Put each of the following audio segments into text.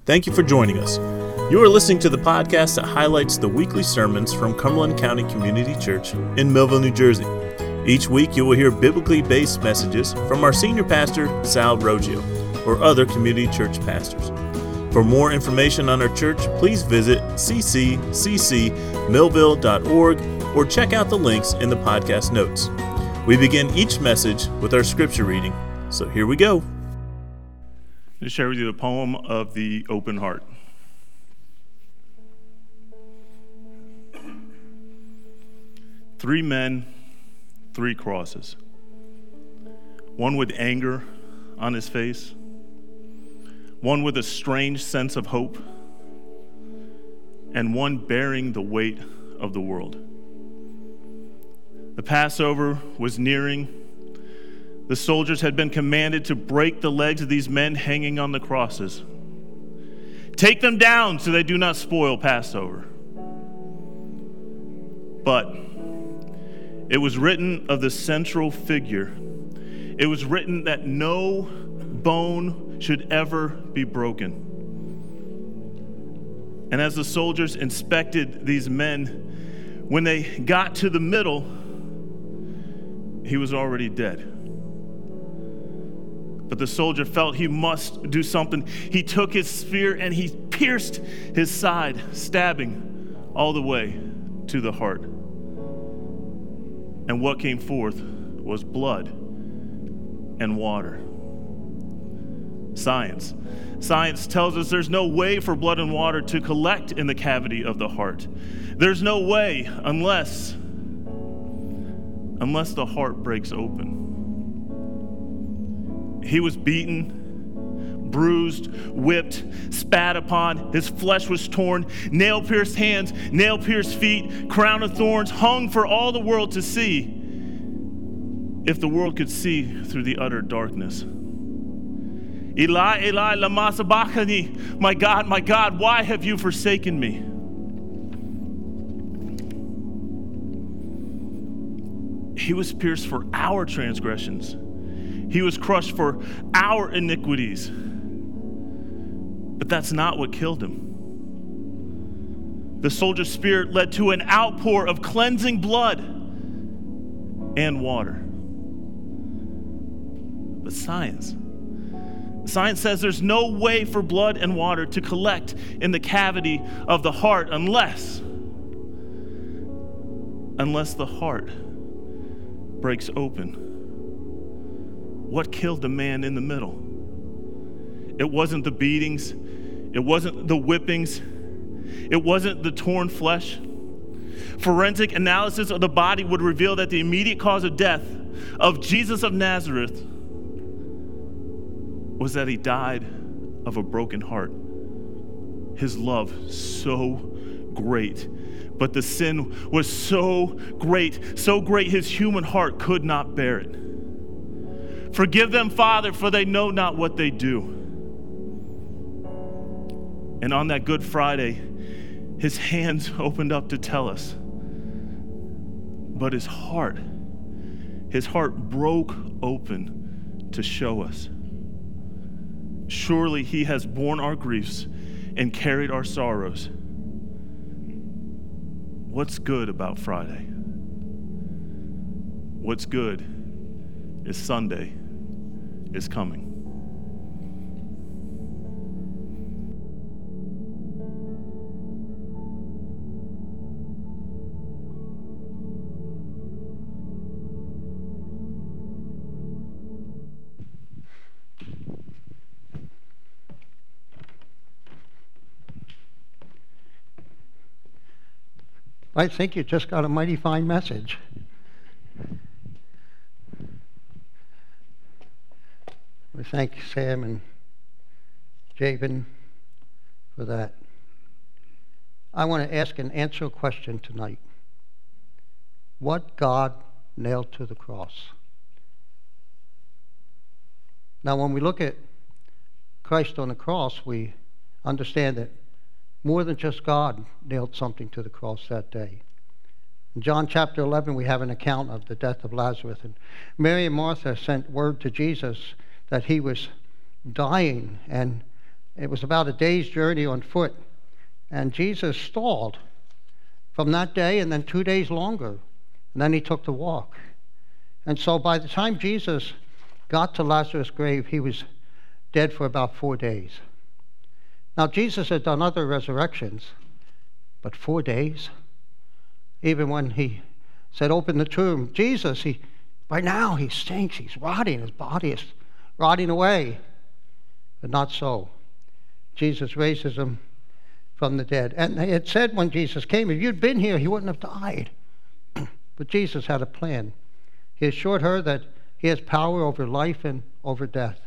Thank you for joining us. You are listening to the podcast that highlights the weekly sermons from Cumberland County Community Church in Millville, New Jersey. Each week you will hear biblically based messages from our senior pastor, Sal Roggio, or other community church pastors. For more information on our church, please visit cccmillville.org or check out the links in the podcast notes. We begin each message with our scripture reading, so here we go. To share with you the poem of the open heart. Three men, three crosses. One with anger on his face, one with a strange sense of hope, and one bearing the weight of the world. The Passover was nearing. The soldiers had been commanded to break the legs of these men hanging on the crosses. Take them down so they do not spoil Passover. But it was written of the central figure. It was written that no bone should ever be broken. And as the soldiers inspected these men, when they got to the middle, he was already dead. But the soldier felt he must do something. He took his spear and he pierced his side, stabbing all the way to the heart. And what came forth was blood and water. Science tells us there's no way for blood and water to collect in the cavity of the heart. There's no way unless the heart breaks open. He was beaten, bruised, whipped, spat upon. His flesh was torn, nail-pierced hands, nail-pierced feet, crown of thorns, hung for all the world to see, if the world could see through the utter darkness. Eli, Eli, lama sabachthani, my God, why have you forsaken me? He was pierced for our transgressions. He was crushed for our iniquities. But that's not what killed him. The soldier's spirit led to an outpour of cleansing blood and water. But science says there's no way for blood and water to collect in the cavity of the heart unless the heart breaks open. What killed the man in the middle? It wasn't the beatings. It wasn't the whippings. It wasn't the torn flesh. Forensic analysis of the body would reveal that the immediate cause of death of Jesus of Nazareth was that he died of a broken heart. His love so great, but the sin was so great his human heart could not bear it. Forgive them, Father, for they know not what they do. And on that Good Friday, his hands opened up to tell us, but his heart broke open to show us. Surely he has borne our griefs and carried our sorrows. What's good about Friday? What's good is Sunday is coming. I think you just got a mighty fine message. We thank Sam and Javen for that. I want to ask and answer a question tonight. What God nailed to the cross? Now, when we look at Christ on the cross, we understand that more than just God nailed something to the cross that day. In John chapter 11, we have an account of the death of Lazarus. And Mary and Martha sent word to Jesus that he was dying, and It was about a day's journey on foot. And Jesus stalled from that day and then 2 days longer. And then he took the walk. And so by the time Jesus got to Lazarus' grave, he was dead for about 4 days. Now, Jesus had done other resurrections, but 4 days? Even when he said, open the tomb, Jesus, by now he stinks, he's rotting, his body is rotting away. But not so. Jesus raises him from the dead. And it said when Jesus came, if you'd been here, he wouldn't have died. But Jesus had a plan. He assured her that he has power over life and over death.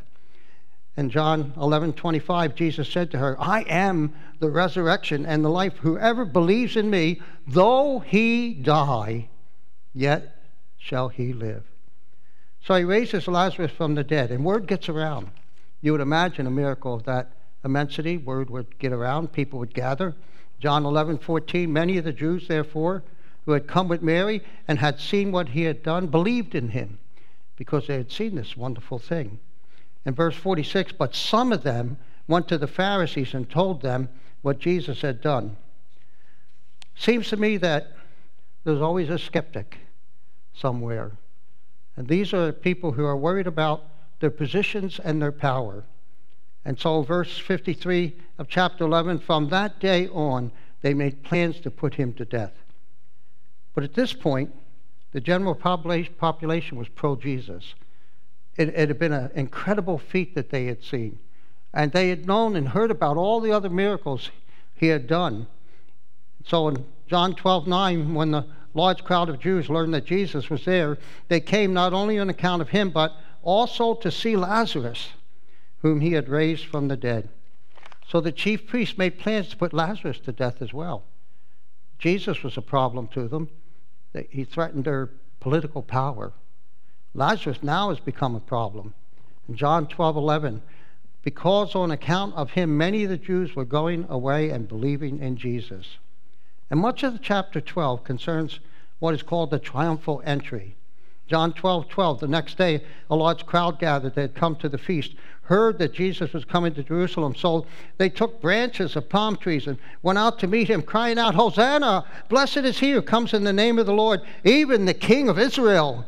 In John 11:25, Jesus said to her, I am the resurrection and the life. Whoever believes in me, though he die, yet shall he live. So he raises Lazarus from the dead, and word gets around. You would imagine a miracle of that immensity. Word would get around, people would gather. John 11:14, many of the Jews, therefore, who had come with Mary and had seen what he had done, believed in him, because they had seen this wonderful thing. In verse 46, but some of them went to the Pharisees and told them what Jesus had done. Seems to me that there's always a skeptic somewhere. And these are people who are worried about their positions and their power. And so verse 53 of chapter 11, from that day on, they made plans to put him to death. But at this point, the general population was pro-Jesus. It had been an incredible feat that they had seen. And they had known and heard about all the other miracles he had done. So in John 12:9, when the large crowd of Jews learned that Jesus was there, they came not only on account of him, but also to see Lazarus, whom he had raised from the dead. So the chief priests made plans to put Lazarus to death as well. Jesus was a problem to them. He threatened their political power. Lazarus now has become a problem. In John 12:11, because on account of him many of the Jews were going away and believing in Jesus. And much of the chapter 12 concerns what is called the triumphal entry. John 12:12, the next day a large crowd gathered that had come to the feast, heard that Jesus was coming to Jerusalem. So they took branches of palm trees and went out to meet him, crying out, Hosanna! Blessed is he who comes in the name of the Lord, even the King of Israel.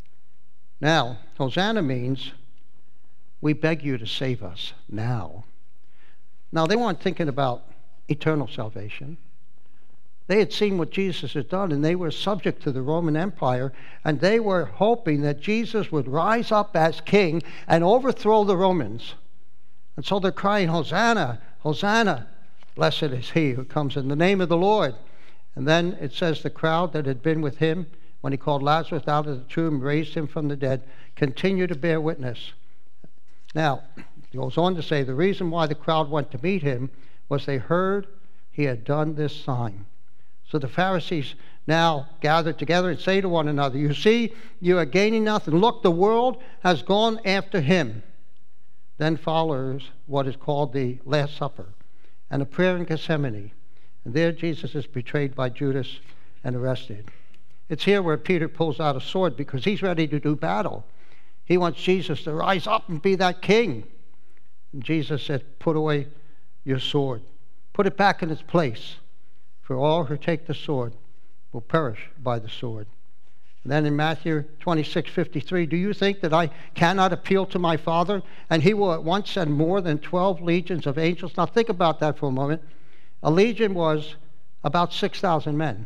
Now, Hosanna means, we beg you to save us now. Now, they weren't thinking about eternal salvation. They had seen what Jesus had done, and they were subject to the Roman Empire, and they were hoping that Jesus would rise up as king and overthrow the Romans. And so they're crying, Hosanna, Hosanna, blessed is he who comes in the name of the Lord. And then it says the crowd that had been with him when he called Lazarus out of the tomb, raised him from the dead, continue to bear witness. Now, it goes on to say the reason why the crowd went to meet him was they heard he had done this sign. So the Pharisees now gathered together and say to one another, you see, you are gaining nothing. Look, the world has gone after him. Then follows what is called the Last Supper and a prayer in Gethsemane. And there Jesus is betrayed by Judas and arrested. It's here where Peter pulls out a sword because he's ready to do battle. He wants Jesus to rise up and be that king. And Jesus said, put away your sword. Put it back in its place. For all who take the sword will perish by the sword. And then in Matthew 26:53, do you think that I cannot appeal to my Father, and he will at once send more than 12 legions of angels? Now think about that for a moment. A legion was about 6,000 men.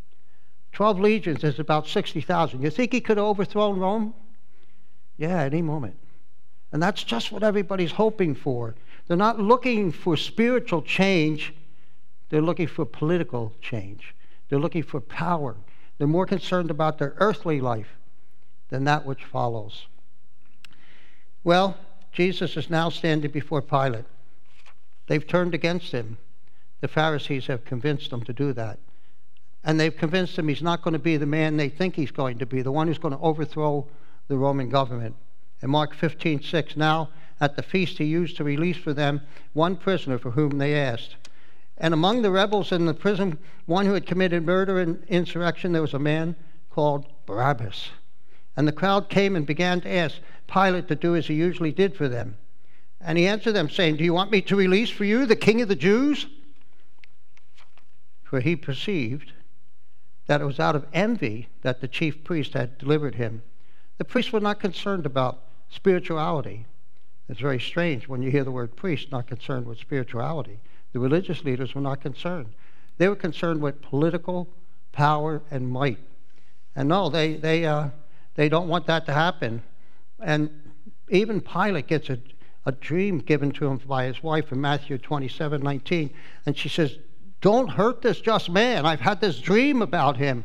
12 legions is about 60,000. You think he could have overthrown Rome? Yeah, any moment. And that's just what everybody's hoping for. They're not looking for spiritual change. They're looking for political change. They're looking for power. They're more concerned about their earthly life than that which follows. Well, Jesus is now standing before Pilate. They've turned against him. The Pharisees have convinced them to do that. And they've convinced him he's not going to be the man they think he's going to be, the one who's going to overthrow the Roman government. In Mark 15:6, now at the feast he used to release for them one prisoner for whom they asked. And among the rebels in the prison, one who had committed murder and insurrection, there was a man called Barabbas. And the crowd came and began to ask Pilate to do as he usually did for them. And he answered them, saying, do you want me to release for you the King of the Jews? For he perceived that it was out of envy that the chief priest had delivered him. The priests were not concerned about spirituality. It's very strange when you hear the word priest not concerned with spirituality. The religious leaders were not concerned. They were concerned with political power and might. And no, they don't want that to happen. And even Pilate gets a dream given to him by his wife in Matthew 27:19. And she says, don't hurt this just man. I've had this dream about him.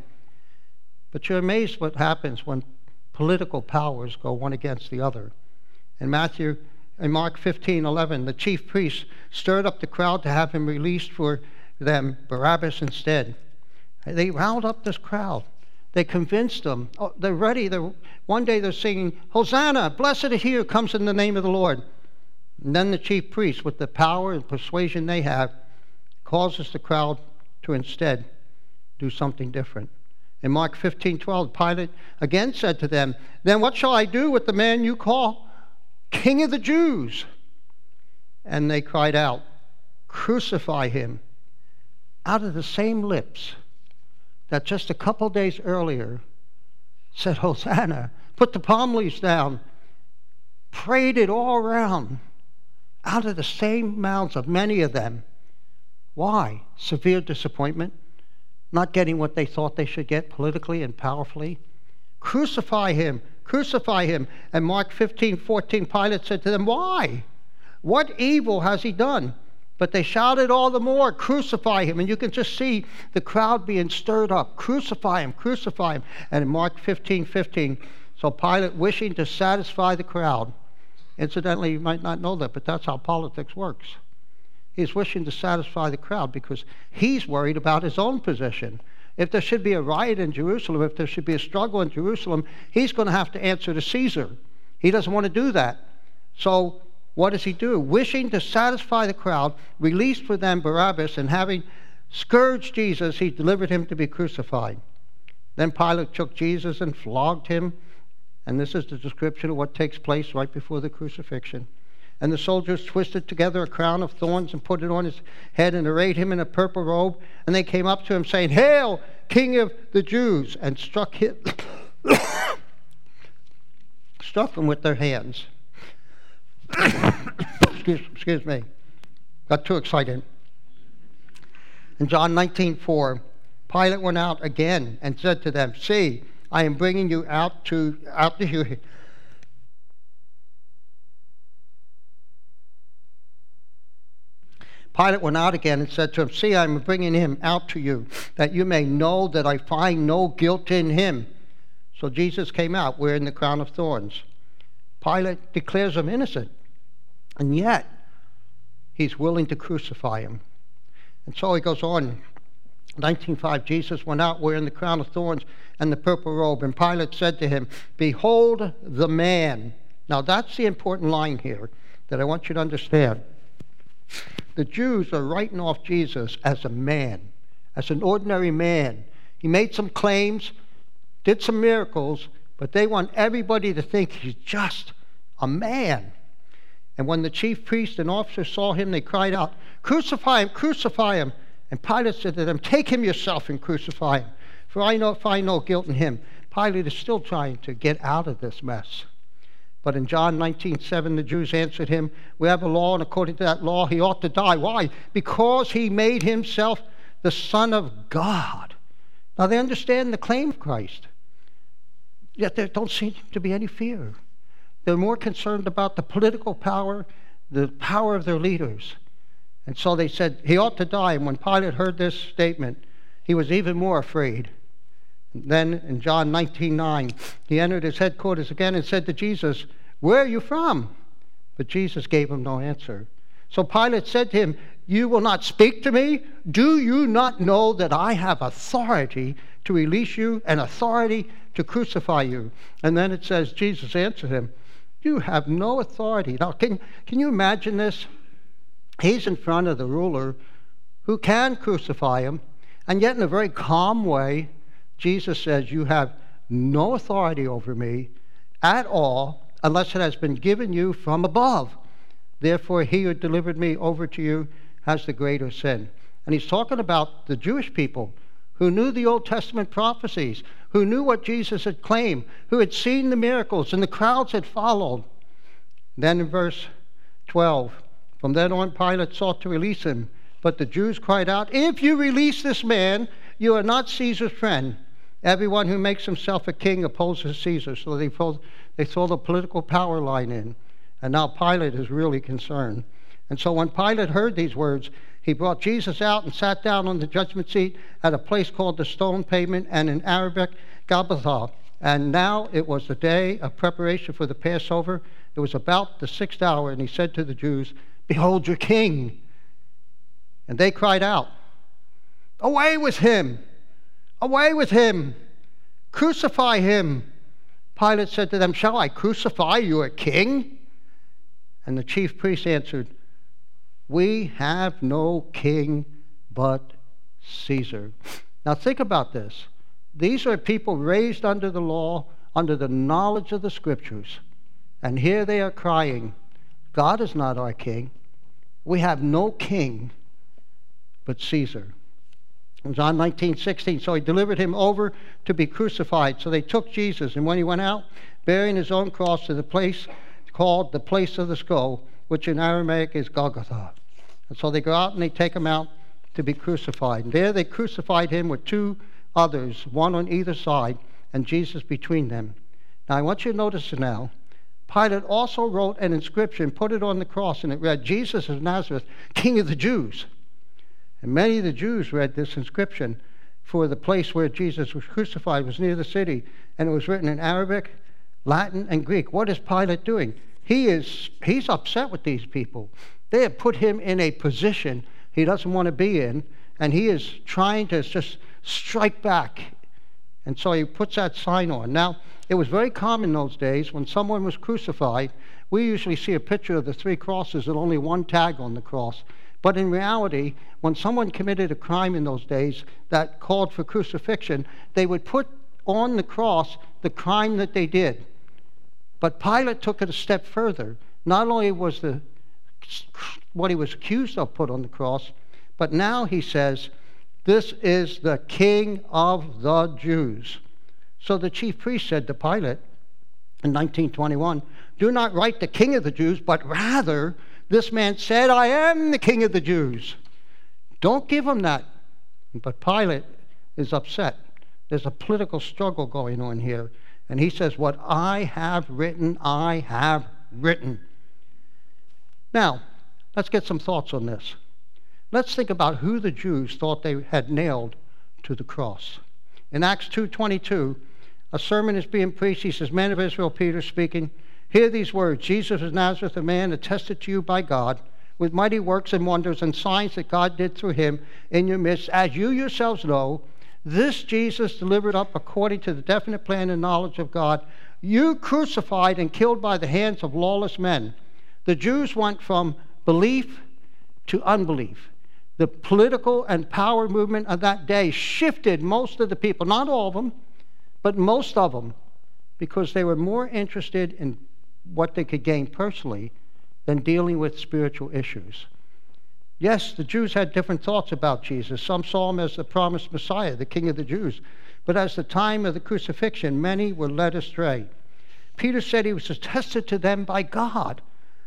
But you're amazed what happens when political powers go one against the other. In Mark 15:11, the chief priests stirred up the crowd to have him released for them, Barabbas instead. They riled up this crowd. They convinced them. Oh, they're ready. One day they're singing, Hosanna, blessed is he who comes in the name of the Lord. And then the chief priests, with the power and persuasion they have, causes the crowd to instead do something different. In Mark 15:12, Pilate again said to them, then what shall I do with the man you call King of the Jews? And they cried out, crucify him. Out of the same lips that just a couple days earlier said, Hosanna, put the palm leaves down, prayed it all around, out of the same mouths of many of them. Why? Severe disappointment, not getting what they thought they should get politically and powerfully. Crucify him, crucify him. And Mark 15:14, Pilate said to them, why? What evil has he done? But they shouted all the more, crucify him. And you can just see the crowd being stirred up. Crucify him, crucify him. And in Mark 15:15, so Pilate, wishing to satisfy the crowd, incidentally, you might not know that, but that's how politics works. He's wishing to satisfy the crowd because he's worried about his own position. If there should be a riot in Jerusalem, if there should be a struggle in Jerusalem, he's going to have to answer to Caesar. He doesn't want to do that. So what does he do? Wishing to satisfy the crowd, released for them Barabbas, and having scourged Jesus, he delivered him to be crucified. Then Pilate took Jesus and flogged him. And this is the description of what takes place right before the crucifixion. And the soldiers twisted together a crown of thorns and put it on his head and arrayed him in a purple robe. And they came up to him saying, Hail, King of the Jews! And struck him with their hands. Excuse me. Got too excited. In John 19:4, Pilate went out again and said to them, See, I am bringing you out to you. Pilate went out again and said to him, See, I am bringing him out to you, that you may know that I find no guilt in him. So Jesus came out wearing the crown of thorns. Pilate declares him innocent, and yet he's willing to crucify him. And so he goes on. 19:5, Jesus went out wearing the crown of thorns and the purple robe, and Pilate said to him, Behold the man. Now that's the important line here that I want you to understand. The Jews are writing off Jesus as a man, as an ordinary man. He made some claims, did some miracles, but they want everybody to think he's just a man. And when the chief priests and officers saw him, they cried out, Crucify him, crucify him. And Pilate said to them, Take him yourself and crucify him, for I find no guilt in him. Pilate is still trying to get out of this mess. But in John 19:7, the Jews answered him, We have a law, and according to that law, he ought to die. Why? Because he made himself the Son of God. Now they understand the claim of Christ, yet there don't seem to be any fear. They're more concerned about the political power, the power of their leaders. And so they said, he ought to die. And when Pilate heard this statement, he was even more afraid. Then in John 19:9, he entered his headquarters again and said to Jesus, Where are you from? But Jesus gave him no answer. So Pilate said to him, You will not speak to me? Do you not know that I have authority to release you and authority to crucify you? And then it says, Jesus answered him, You have no authority. Now, can you imagine this? He's in front of the ruler who can crucify him, and yet in a very calm way, Jesus says, You have no authority over me at all unless it has been given you from above. Therefore, he who delivered me over to you has the greater sin. And he's talking about the Jewish people who knew the Old Testament prophecies, who knew what Jesus had claimed, who had seen the miracles, and the crowds had followed. Then in verse 12, from then on Pilate sought to release him, but the Jews cried out, "If you release this man, you are not Caesar's friend. Everyone who makes himself a king opposes Caesar." So they throw the political power line in. And now Pilate is really concerned. And so when Pilate heard these words, he brought Jesus out and sat down on the judgment seat at a place called the Stone Pavement, and in Arabic, Gabbatha. And now it was the day of preparation for the Passover. It was about the 6th hour, and he said to the Jews, "Behold your king." And they cried out, "Away with him! Away with him! Crucify him!" Pilate said to them, "Shall I crucify your king?" And the chief priests answered, "We have no king but Caesar." Now think about this. These are people raised under the law, under the knowledge of the scriptures. And here they are crying, "God is not our king. We have no king but Caesar." In John 19:16, so he delivered him over to be crucified. So they took Jesus, and when he went out, bearing his own cross, to the place called the place of the skull, which in Aramaic is Golgotha. And so they go out and they take him out to be crucified. And there they crucified him with 2 others, one on either side, and Jesus between them. Now I want you to notice now, Pilate also wrote an inscription, put it on the cross, and it read, "Jesus of Nazareth, King of the Jews." And many of the Jews read this inscription, for the place where Jesus was crucified was near the city, and it was written in Arabic, Latin, and Greek. What is Pilate doing? He's upset with these people. They have put him in a position he doesn't want to be in, and he is trying to just strike back. And so he puts that sign on. Now, it was very common in those days when someone was crucified, we usually see a picture of the 3 crosses and only one tag on the cross. But in reality, when someone committed a crime in those days that called for crucifixion, they would put on the cross the crime that they did. But Pilate took it a step further. Not only was what he was accused of put on the cross, but now he says, "This is the King of the Jews." So the chief priest said to Pilate in 1921, "Do not write the King of the Jews, but rather, this man said, 'I am the King of the Jews.'" Don't give him that. But Pilate is upset. There's a political struggle going on here. And he says, "What I have written, I have written." Now, let's get some thoughts on this. Let's think about who the Jews thought they had nailed to the cross. In Acts 2:22, a sermon is being preached. He says, "Men of Israel," Peter speaking, "hear these words. Jesus of Nazareth, a man attested to you by God with mighty works and wonders and signs that God did through him in your midst, as you yourselves know. This Jesus delivered up according to the definite plan and knowledge of God, you crucified and killed by the hands of lawless men." The Jews went from belief to unbelief. The political and power movement of that day shifted most of the people, not all of them, but most of them, because they were more interested in what they could gain personally than dealing with spiritual issues. Yes, the Jews had different thoughts about Jesus. Some saw him as the promised Messiah, the King of the Jews. But as the time of the crucifixion, many were led astray. Peter said he was attested to them by God.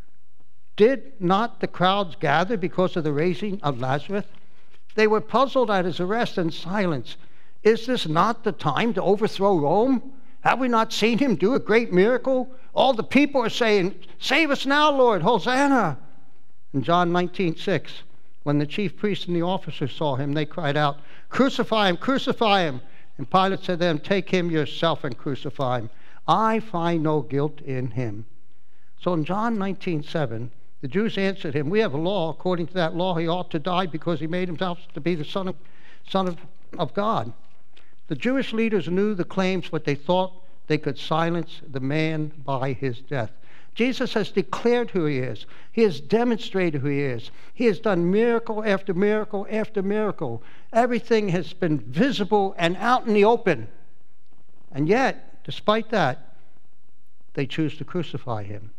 Did not the crowds gather because of the raising of Lazarus? They were puzzled at his arrest and silence. Is this not the time to overthrow Rome? Have we not seen him do a great miracle? All the people are saying, "Save us now, Lord, Hosanna." In John 19:6, when the chief priests and the officers saw him, they cried out, "Crucify him, crucify him." And Pilate said to them, "Take him yourself and crucify him. I find no guilt in him." So in John 19:7, the Jews answered him, "We have a law. According to that law, he ought to die because he made himself to be the Son of God." The Jewish leaders knew the claims, but they thought they could silence the man by his death. Jesus has declared who he is. He has demonstrated who he is. He has done miracle after miracle after miracle. Everything has been visible and out in the open. And yet, despite that, they choose to crucify him.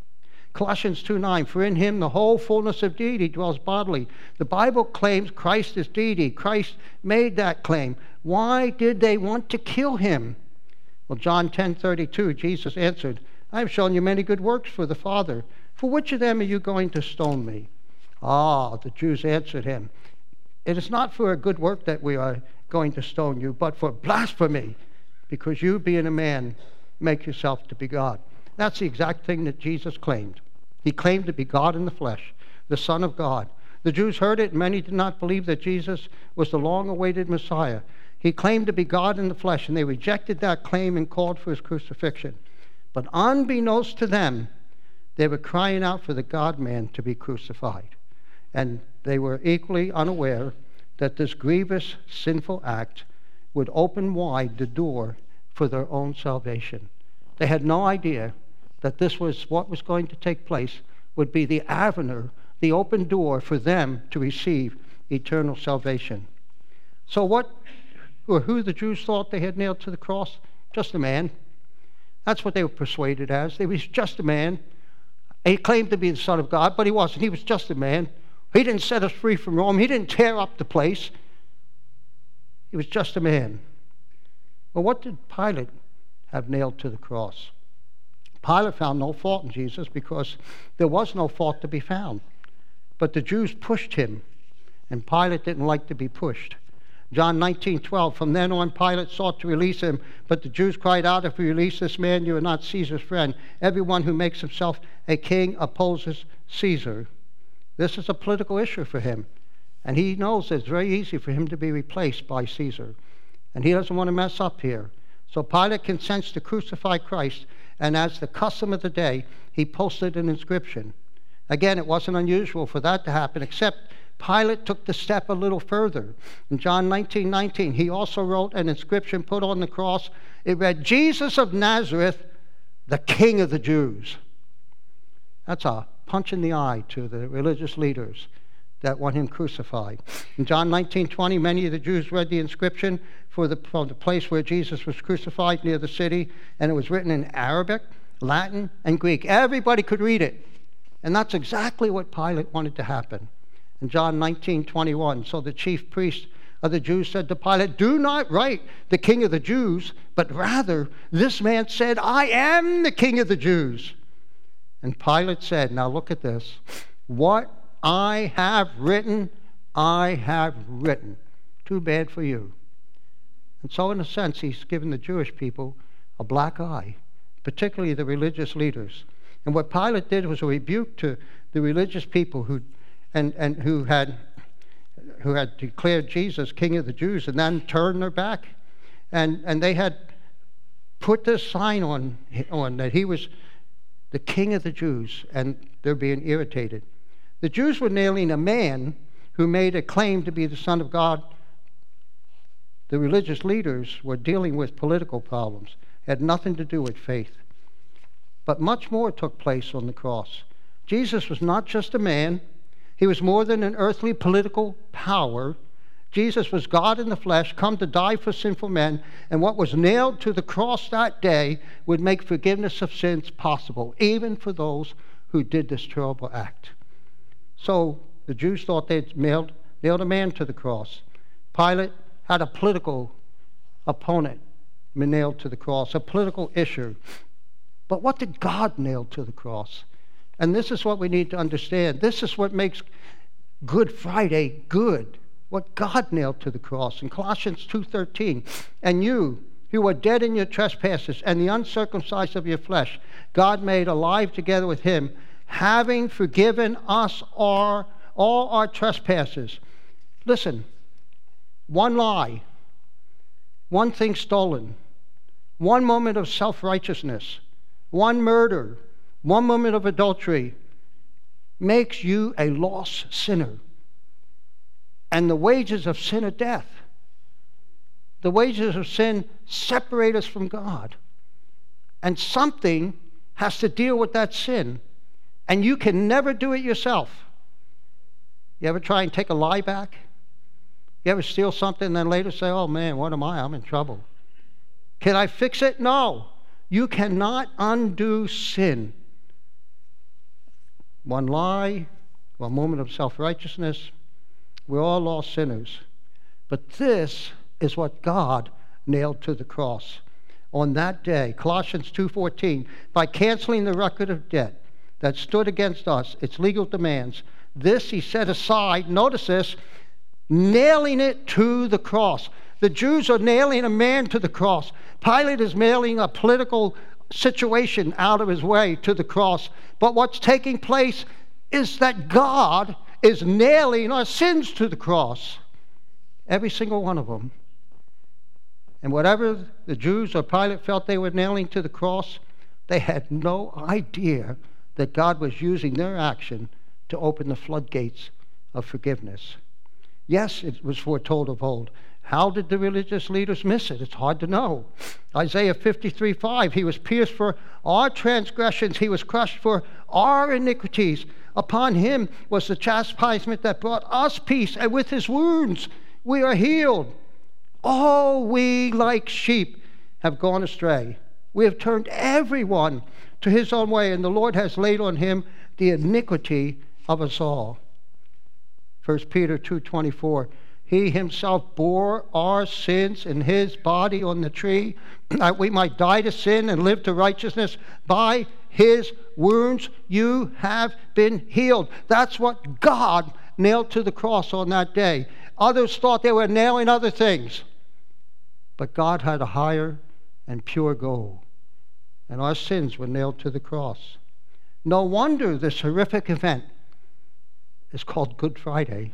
Colossians 2:9, for in him the whole fullness of deity dwells bodily. The Bible claims Christ is deity. Christ made that claim. Why did they want to kill him? Well, John 10:32, Jesus answered, I have shown you many good works for the Father. For which of them are you going to stone me? The Jews answered him, it is not for a good work that we are going to stone you, but for blasphemy, because you, being a man, make yourself to be God. That's the exact thing that Jesus claimed. He claimed to be God in the flesh, the Son of God. The Jews heard it, and many did not believe that Jesus was the long-awaited Messiah. He claimed to be God in the flesh, and they rejected that claim and called for his crucifixion. But unbeknownst to them, they were crying out for the God-man to be crucified. And they were equally unaware that this grievous, sinful act would open wide the door for their own salvation. They had no idea that this was what was going to take place, would be the avenue, the open door for them to receive eternal salvation. So who the Jews thought they had nailed to the cross? Just a man. That's what they were persuaded as. He was just a man. He claimed to be the Son of God, but he wasn't. He was just a man. He didn't set us free from Rome. He didn't tear up the place. He was just a man. Well, what did Pilate have nailed to the cross? Pilate found no fault in Jesus because there was no fault to be found. But the Jews pushed him, and Pilate didn't like to be pushed. John 19:12, from then on Pilate sought to release him, but the Jews cried out, if we release this man, you are not Caesar's friend. Everyone who makes himself a king opposes Caesar. This is a political issue for him, and he knows it's very easy for him to be replaced by Caesar, and he doesn't want to mess up here. So Pilate consents to crucify Christ, and as the custom of the day, he posted an inscription. Again, it wasn't unusual for that to happen, except Pilate took the step a little further. In John 19:19, he also wrote an inscription put on the cross. It read, Jesus of Nazareth, the King of the Jews. That's a punch in the eye to the religious leaders that want him crucified. In John 19:20, many of the Jews read the inscription from the place where Jesus was crucified near the city, and it was written in Arabic, Latin, and Greek. Everybody could read it. And that's exactly what Pilate wanted to happen. In John 19:21, so the chief priest of the Jews said to Pilate, do not write the King of the Jews, but rather this man said, I am the King of the Jews. And Pilate said, now look at this, what I have written, I have written. Too bad for you. And so in a sense, he's given the Jewish people a black eye, particularly the religious leaders. And what Pilate did was a rebuke to the religious people who had declared Jesus King of the Jews and then turned their back. And they had put this sign on that he was the King of the Jews, and they're being irritated. The Jews were nailing a man who made a claim to be the Son of God. The religious leaders were dealing with political problems. It had nothing to do with faith. But much more took place on the cross. Jesus was not just a man. He was more than an earthly political power. Jesus was God in the flesh, come to die for sinful men, and what was nailed to the cross that day would make forgiveness of sins possible, even for those who did this terrible act. So the Jews thought they'd nailed a man to the cross. Pilate had a political opponent nailed to the cross, a political issue. But what did God nail to the cross? And this is what we need to understand. This is what makes Good Friday good, what God nailed to the cross. In Colossians 2:13, and you, who were dead in your trespasses and the uncircumcised of your flesh, God made alive together with him, having forgiven us all our trespasses. Listen, one lie, one thing stolen, one moment of self-righteousness, one murder, one moment of adultery makes you a lost sinner. And the wages of sin are death. The wages of sin separate us from God. And something has to deal with that sin. And you can never do it yourself. You ever try and take a lie back? You ever steal something and then later say, oh man, what am I? I'm in trouble. Can I fix it? No. You cannot undo sin. one lie, one moment of self-righteousness. We're all lost sinners. But this is what God nailed to the cross. On that day, Colossians 2:14, by canceling the record of debt that stood against us, its legal demands, this he set aside, notice this, nailing it to the cross. The Jews are nailing a man to the cross. Pilate is nailing a political situation out of his way to the cross. But what's taking place is that God is nailing our sins to the cross. Every single one of them. And whatever the Jews or Pilate felt they were nailing to the cross, they had no idea that God was using their action to open the floodgates of forgiveness. Yes, it was foretold of old. How did the religious leaders miss it? It's hard to know. Isaiah 53:5, he was pierced for our transgressions, he was crushed for our iniquities. Upon him was the chastisement that brought us peace, and with his wounds we are healed. All we like sheep have gone astray. We have turned everyone to his own way, and the Lord has laid on him the iniquity of us all. 1 Peter 2:24, he himself bore our sins in his body on the tree, that we might die to sin and live to righteousness. By his wounds you have been healed. That's what God nailed to the cross on that day. Others thought they were nailing other things. But God had a higher and pure goal. And our sins were nailed to the cross. No wonder this horrific event is called Good Friday.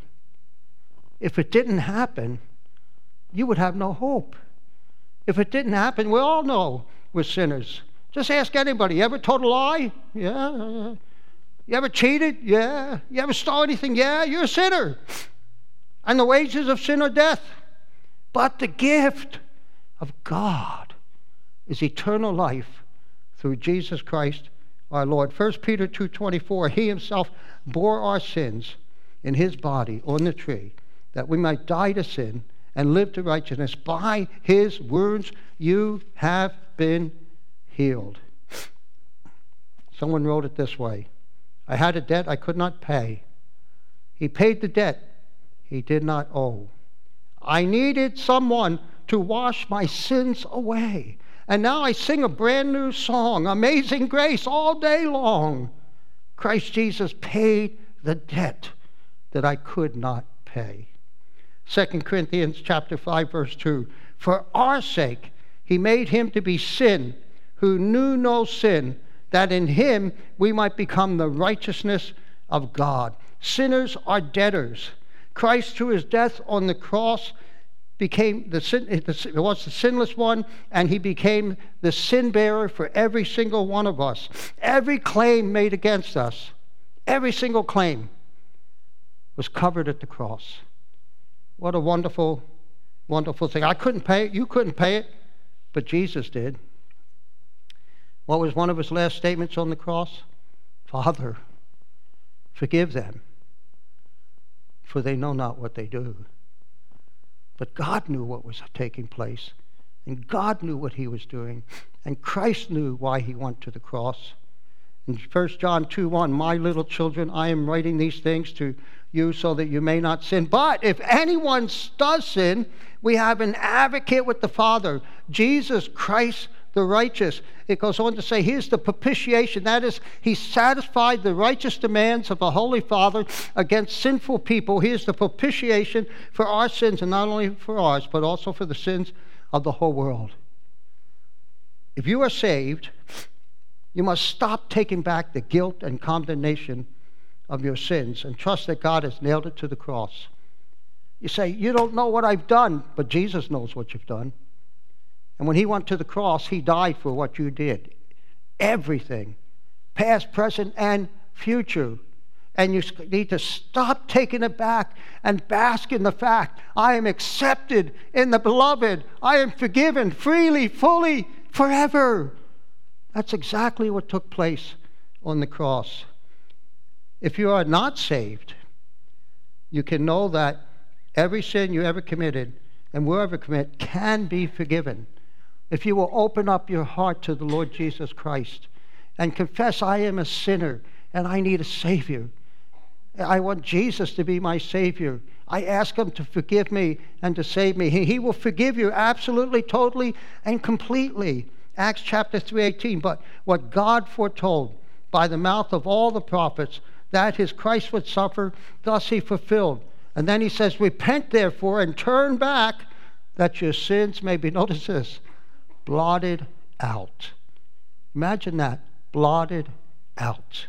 If it didn't happen, you would have no hope. If it didn't happen, we all know we're sinners. Just ask anybody. You ever told a lie? Yeah. You ever cheated? Yeah. You ever stole anything? Yeah. You're a sinner. And the wages of sin are death. But the gift of God is eternal life through Jesus Christ our Lord. 1 Peter 2:24, he himself bore our sins in his body on the tree, that we might die to sin and live to righteousness. By his wounds you have been healed. Someone wrote it this way: I had a debt I could not pay. He paid the debt he did not owe. I needed someone to wash my sins away. And now I sing a brand new song, Amazing Grace, all day long. Christ Jesus paid the debt that I could not pay. 2 Corinthians chapter 5, verse 2. For our sake he made him to be sin who knew no sin, that in him we might become the righteousness of God. Sinners are debtors. Christ, through his death on the cross, became the sinless one, and he became the sin bearer for every single one of us. Every claim made against us, every single claim, was covered at the cross. What a wonderful, wonderful thing. I couldn't pay it, you couldn't pay it, but Jesus did. What was one of his last statements on the cross? Father, forgive them, for they know not what they do. But God knew what was taking place, and God knew what he was doing, and Christ knew why he went to the cross. In 1 John 2:1, my little children, I am writing these things to you so that you may not sin. But if anyone does sin, we have an advocate with the Father, Jesus Christ the righteous. It goes on to say, here's the propitiation. That is, he satisfied the righteous demands of a holy Father against sinful people. Here's the propitiation for our sins, and not only for ours, but also for the sins of the whole world. If you are saved, you must stop taking back the guilt and condemnation of your sins and trust that God has nailed it to the cross. You say, you don't know what I've done, but Jesus knows what you've done. And when he went to the cross, he died for what you did. Everything. Past, present, and future. And you need to stop taking it back and bask in the fact, I am accepted in the beloved. I am forgiven freely, fully, forever. That's exactly what took place on the cross. If you are not saved, you can know that every sin you ever committed and will ever commit can be forgiven. If you will open up your heart to the Lord Jesus Christ and confess, I am a sinner and I need a Savior. I want Jesus to be my Savior. I ask him to forgive me and to save me. He will forgive you absolutely, totally, and completely. Acts chapter 3:18. But what God foretold by the mouth of all the prophets, that his Christ would suffer, thus he fulfilled. And then he says, repent therefore and turn back, that your sins may be, notice this, blotted out. Imagine that, blotted out.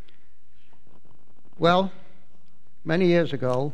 Well, many years ago,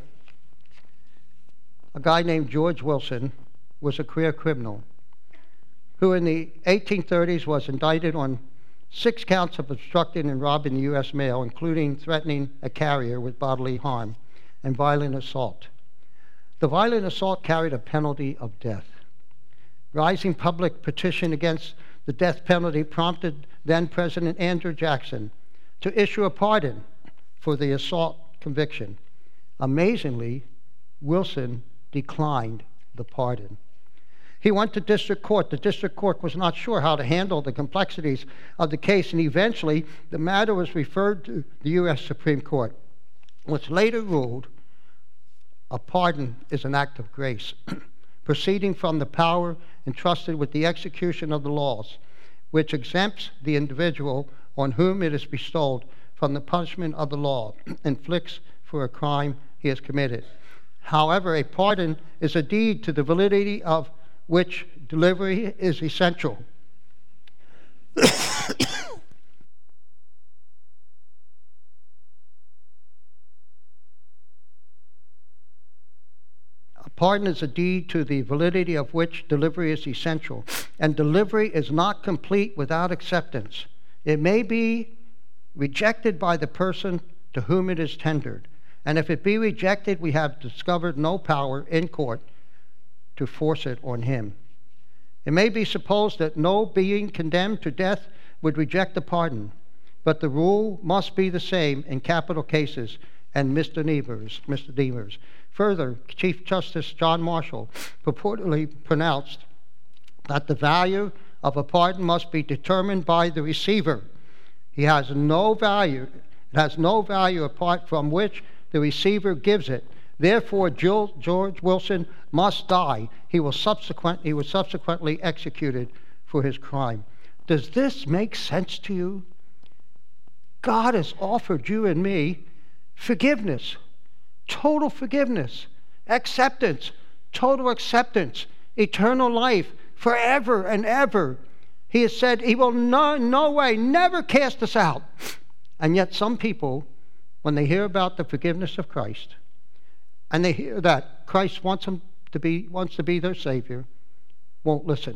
a guy named George Wilson was a career criminal who in the 1830s was indicted on 6 counts of obstructing and robbing the U.S. mail, including threatening a carrier with bodily harm and violent assault. The violent assault carried a penalty of death. Rising public petition against the death penalty prompted then-President Andrew Jackson to issue a pardon for the assault conviction. Amazingly, Wilson declined the pardon. He went to district court. The district court was not sure how to handle the complexities of the case, and eventually the matter was referred to the U.S. Supreme Court, which later ruled a pardon is an act of grace, proceeding from the power entrusted with the execution of the laws, which exempts the individual on whom it is bestowed from the punishment of the law, inflicts for a crime he has committed. However, a pardon is a deed to the validity of which delivery is essential. A pardon is a deed to the validity of which delivery is essential, and delivery is not complete without acceptance. It may be rejected by the person to whom it is tendered, and if it be rejected, we have discovered no power in court to force it on him. It may be supposed that no being condemned to death would reject the pardon, but the rule must be the same in capital cases and misdemeanors. Further, Chief Justice John Marshall purportedly pronounced that the value of a pardon must be determined by the receiver. It has no value apart from which the receiver gives it. Therefore, George Wilson must die. He was subsequently executed for his crime. Does this make sense to you? God has offered you and me forgiveness, total forgiveness, acceptance, total acceptance, eternal life, forever and ever. He has said he will no way, never cast us out. And yet some people, when they hear about the forgiveness of Christ, and they hear that Christ wants to be their Savior, won't listen.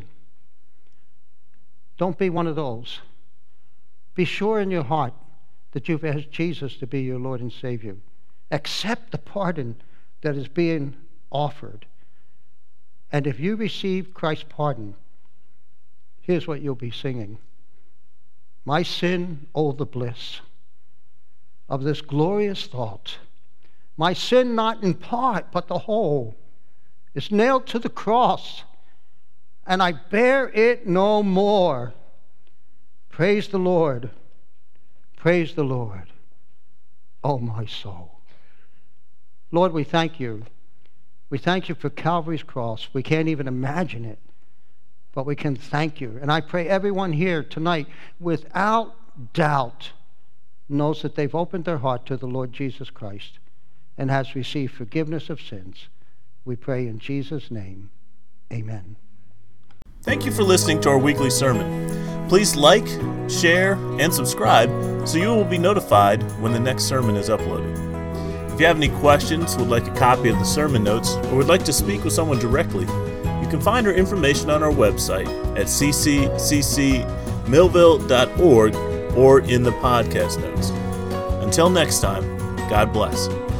Don't be one of those. Be sure in your heart that you've asked Jesus to be your Lord and Savior. Accept the pardon that is being offered. And if you receive Christ's pardon, here's what you'll be singing. My sin, oh the bliss of this glorious thought. My sin not in part, but the whole, is nailed to the cross, and I bear it no more. Praise the Lord. Praise the Lord, oh my soul. Lord, we thank you. We thank you for Calvary's cross. We can't even imagine it, but we can thank you. And I pray everyone here tonight, without doubt, knows that they've opened their heart to the Lord Jesus Christ and has received forgiveness of sins. We pray in Jesus' name, amen. Thank you for listening to our weekly sermon. Please like, share, and subscribe so you will be notified when the next sermon is uploaded. If you have any questions, would like a copy of the sermon notes, or would like to speak with someone directly, you can find our information on our website at cccmillville.org or in the podcast notes. Until next time, God bless.